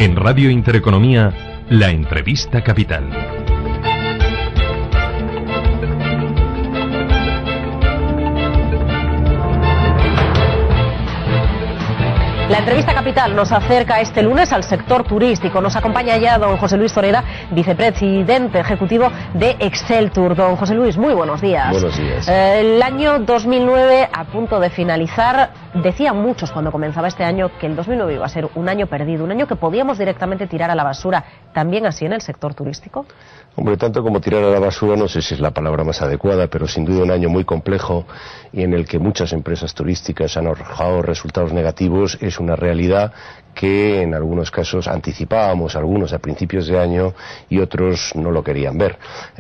En Radio Intereconomía, la entrevista capital. La entrevista capital nos acerca este lunes al sector turístico. Nos acompaña ya don José Luis Zoreda, vicepresidente ejecutivo de Exceltur. Don José Luis, muy buenos días. Buenos días. El año 2009 a punto de finalizar. Decían muchos cuando comenzaba este año que el 2009 iba a ser un año perdido, un año que podíamos directamente tirar a la basura. ¿También así en el sector turístico? Hombre, tanto como tirar a la basura, no sé si es la palabra más adecuada, pero sin duda un año muy complejo y en el que muchas empresas turísticas han arrojado resultados negativos. Es una realidad que en algunos casos anticipábamos, algunos a principios de año y otros no lo querían ver.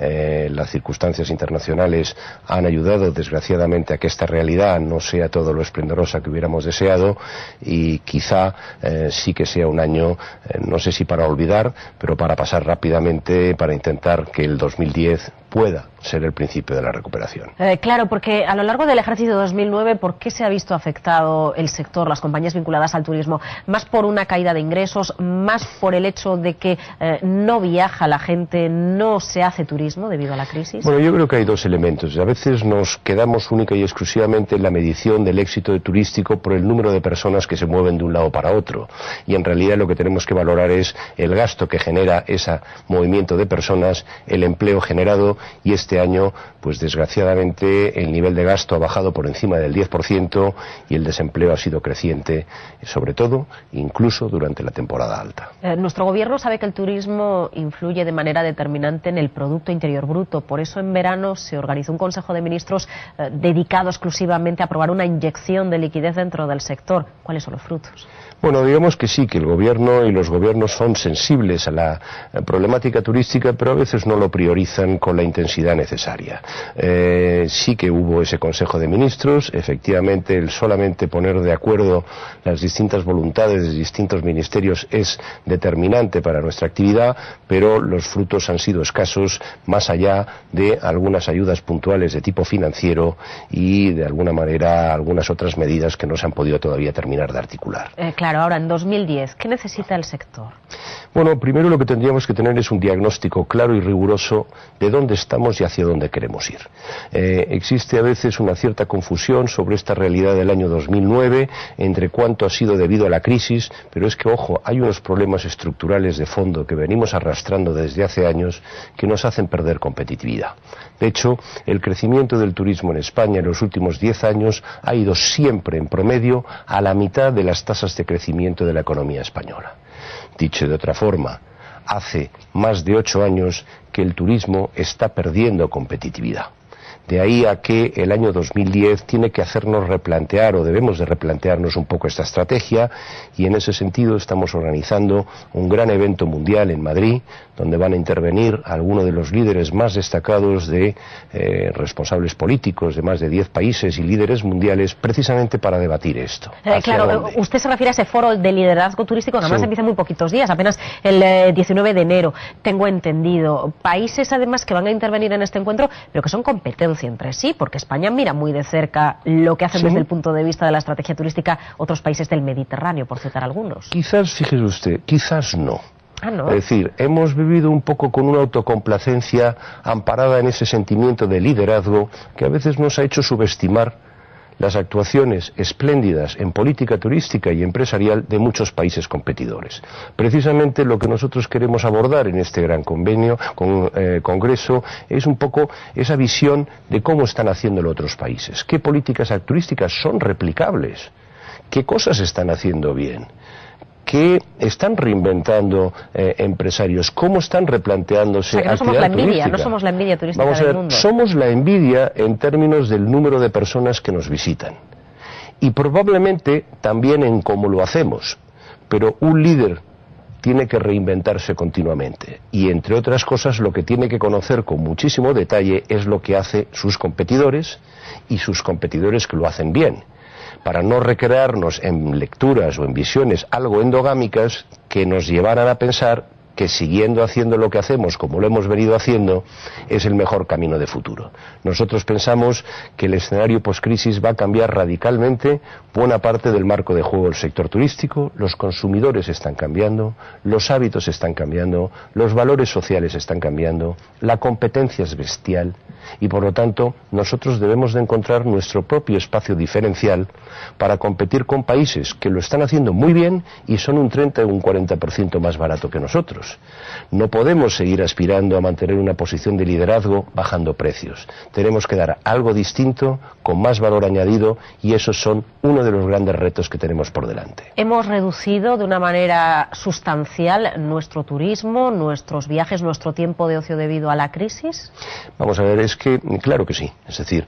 Las circunstancias internacionales han ayudado, desgraciadamente, a que esta realidad no sea todo lo esplendorosa que hubiéramos deseado y quizá sí que sea un año, no sé si para olvidar, pero para pasar rápidamente, para intentar que el 2010 pueda ser el principio de la recuperación. Claro, porque a lo largo del ejercicio 2009, ¿por qué se ha visto afectado el sector, las compañías vinculadas al turismo? ¿Más por una caída de ingresos, más por el hecho de que no viaja la gente, no se hace turismo debido a la crisis? Bueno, yo creo que hay dos elementos. A veces nos quedamos única y exclusivamente en la medición del éxito turístico por el número de personas que se mueven de un lado para otro. Y en realidad lo que tenemos que valorar es el gasto que genera ese movimiento de personas, el empleo generado, y este año, pues desgraciadamente, el nivel de gasto ha bajado por encima del 10% y el desempleo ha sido creciente, sobre todo, incluso durante la temporada alta. Nuestro gobierno sabe que el turismo influye de manera determinante en el Producto Interior Bruto. Por eso en verano se organizó un Consejo de Ministros dedicado exclusivamente a aprobar una inyección de liquidez dentro del sector. ¿Cuáles son los frutos? Bueno, digamos que sí, que el gobierno y los gobiernos son sensibles a la problemática turística, pero a veces no lo priorizan con la intensidad necesaria. Sí que hubo ese Consejo de Ministros, efectivamente el solamente poner de acuerdo las distintas voluntades de distintos ministerios es determinante para nuestra actividad, pero los frutos han sido escasos, más allá de algunas ayudas puntuales de tipo financiero y de alguna manera algunas otras medidas que no se han podido todavía terminar de articular. Claro, ahora en 2010, ¿qué necesita el sector? Bueno, primero lo que tendríamos que tener es un diagnóstico claro y riguroso de dónde estamos y hacia dónde queremos ir. Existe a veces una cierta confusión sobre esta realidad del año 2009, entre cuánto ha sido debido a la crisis, pero es que, ojo, hay unos problemas estructurales de fondo que venimos arrastrando desde hace años que nos hacen perder competitividad. De hecho, el crecimiento del turismo en España en los últimos 10 años ha ido siempre, en promedio, a la mitad de las tasas de crecimiento de la economía española. Dicho de otra forma, hace más de 8 años que el turismo está perdiendo competitividad. De ahí a que el año 2010 tiene que hacernos replantear, o debemos de replantearnos un poco esta estrategia, y en ese sentido estamos organizando un gran evento mundial en Madrid, donde van a intervenir algunos de los líderes más destacados de responsables políticos de más de 10 países y líderes mundiales, precisamente para debatir esto. Claro, usted se refiere a ese foro de liderazgo turístico, que además empieza en muy poquitos días, apenas el 19 de enero, tengo entendido. Países además que van a intervenir en este encuentro, pero que son competentes entre sí, porque España mira muy de cerca lo que hacen desde el punto de vista de la estrategia turística otros países del Mediterráneo, por citar algunos. Quizás, fíjese usted, quizás no. ¿No? Es decir, hemos vivido un poco con una autocomplacencia amparada en ese sentimiento de liderazgo que a veces nos ha hecho subestimar las actuaciones espléndidas en política turística y empresarial de muchos países competidores. Precisamente lo que nosotros queremos abordar en este gran congreso es un poco esa visión de cómo están haciéndolo otros países, qué políticas turísticas son replicables, qué cosas están haciendo bien, qué están reinventando empresarios, cómo están replanteándose actividad turística. No somos la envidia turística del mundo. Somos la envidia en términos del número de personas que nos visitan y probablemente también en cómo lo hacemos, pero un líder tiene que reinventarse continuamente y, entre otras cosas, lo que tiene que conocer con muchísimo detalle es lo que hacen sus competidores y sus competidores que lo hacen bien, para no recrearnos en lecturas o en visiones algo endogámicas que nos llevaran a pensar que siguiendo haciendo lo que hacemos, como lo hemos venido haciendo, es el mejor camino de futuro. Nosotros pensamos que el escenario post-crisis va a cambiar radicalmente buena parte del marco de juego del sector turístico. Los consumidores están cambiando, los hábitos están cambiando, los valores sociales están cambiando, la competencia es bestial y por lo tanto nosotros debemos de encontrar nuestro propio espacio diferencial para competir con países que lo están haciendo muy bien y son un 30 o un 40% más barato que nosotros. No podemos seguir aspirando a mantener una posición de liderazgo bajando precios. Tenemos que dar algo distinto, con más valor añadido, y esos son uno de los grandes retos que tenemos por delante. ¿Hemos reducido de una manera sustancial nuestro turismo, nuestros viajes, nuestro tiempo de ocio debido a la crisis? Vamos a ver, es que claro que sí. Es decir,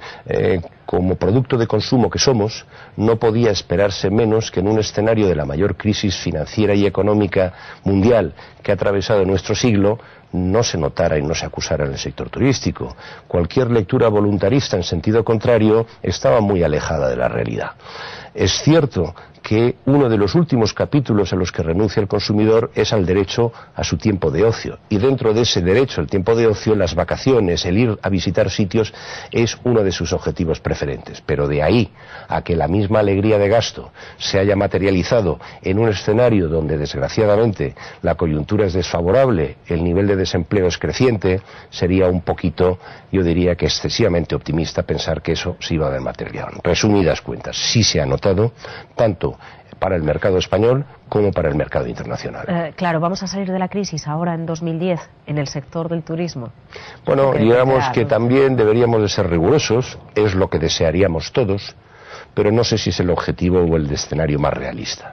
como producto de consumo que somos, no podía esperarse menos que en un escenario de la mayor crisis financiera y económica mundial que ha atravesado nuestro siglo, no se notara y no se acusara en el sector turístico. Cualquier lectura voluntarista en sentido contrario estaba muy alejada de la realidad. Es cierto que uno de los últimos capítulos a los que renuncia el consumidor es al derecho a su tiempo de ocio. Y dentro de ese derecho al tiempo de ocio, las vacaciones, el ir a visitar sitios, es uno de sus objetivos preferentes. Pero de ahí a que la misma alegría de gasto se haya materializado en un escenario donde, desgraciadamente, la coyuntura es desfavorable, el nivel de desempleo es creciente, sería un poquito, yo diría que excesivamente optimista pensar que eso se iba a ver materializado. Resumidas cuentas, sí se ha notado, tanto para el mercado español como para el mercado internacional. Claro, vamos a salir de la crisis ahora en 2010 en el sector del turismo. Bueno, digamos que también deberíamos de ser rigurosos, es lo que desearíamos todos, pero no sé si es el objetivo o el escenario más realista.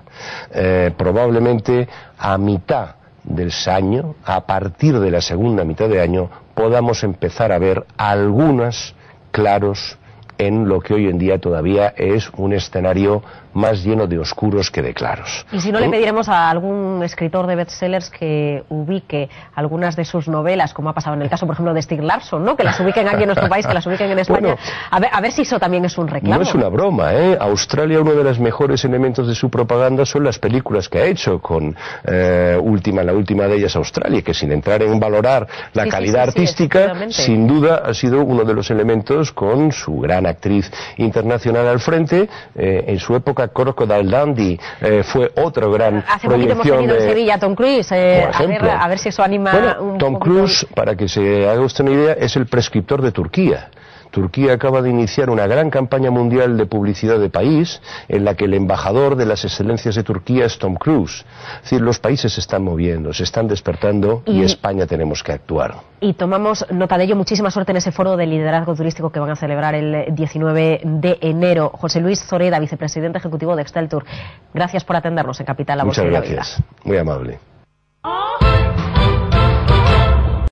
Probablemente a mitad del año, a partir de la segunda mitad de año, podamos empezar a ver algunos claros en lo que hoy en día todavía es un escenario más lleno de oscuros que de claros. Y si no, le pediremos a algún escritor de bestsellers que ubique algunas de sus novelas, como ha pasado en el caso, por ejemplo, de Stieg Larsson, ¿no? Que las ubiquen aquí en nuestro país, que las ubiquen en España. Bueno, a ver si eso también es un reclamo. No es una broma, ¿eh? Australia, uno de los mejores elementos de su propaganda son las películas que ha hecho, con la última de ellas, Australia, que sin entrar en valorar la calidad artística, sin duda ha sido uno de los elementos, con su gran actriz internacional al frente. En su época Crocodile Dundee fue otro gran hace poquito hemos tenido en Sevilla Tom Cruise, a ver si eso anima. Bueno, Tom Cruise, para que se haga usted una idea, es el prescriptor de Turquía. Turquía acaba de iniciar una gran campaña mundial de publicidad de país, en la que el embajador de las excelencias de Turquía es Tom Cruise. Es decir, los países se están moviendo, se están despertando y España tenemos que actuar. Y tomamos nota de ello. Muchísima suerte en ese foro de liderazgo turístico que van a celebrar el 19 de enero. José Luis Zoreda, vicepresidente ejecutivo de Exceltur. Gracias por atendernos en Capital, La Bolsa y la Vida. Muchas gracias, muy amable.